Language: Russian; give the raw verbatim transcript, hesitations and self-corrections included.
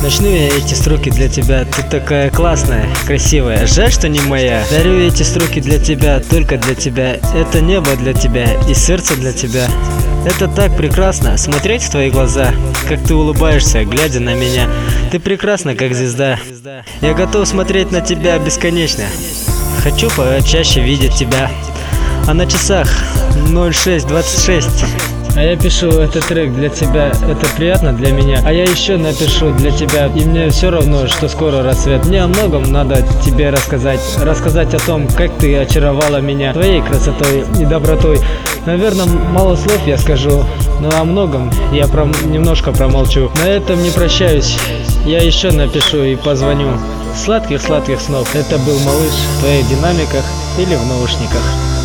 Начну я эти строки для тебя. Ты такая классная, красивая. Жаль, что не моя. Дарю эти строки для тебя, только для тебя. Это небо для тебя и сердце для тебя. Это так прекрасно, смотреть в твои глаза, как ты улыбаешься, глядя на меня. Ты прекрасна, как звезда. Я готов смотреть на тебя бесконечно. Хочу почаще видеть тебя. А на часах ноль шесть двадцать шесть. А я пишу этот трек для тебя, это приятно для меня. А я еще напишу для тебя, и мне все равно, что скоро рассвет. Мне о многом надо тебе рассказать. Рассказать о том, как ты очаровала меня твоей красотой и добротой. Наверное, мало слов я скажу, но о многом я пром... немножко промолчу. На этом не прощаюсь, я еще напишу и позвоню. Сладких-сладких снов. Это был малыш в твоих динамиках или в наушниках.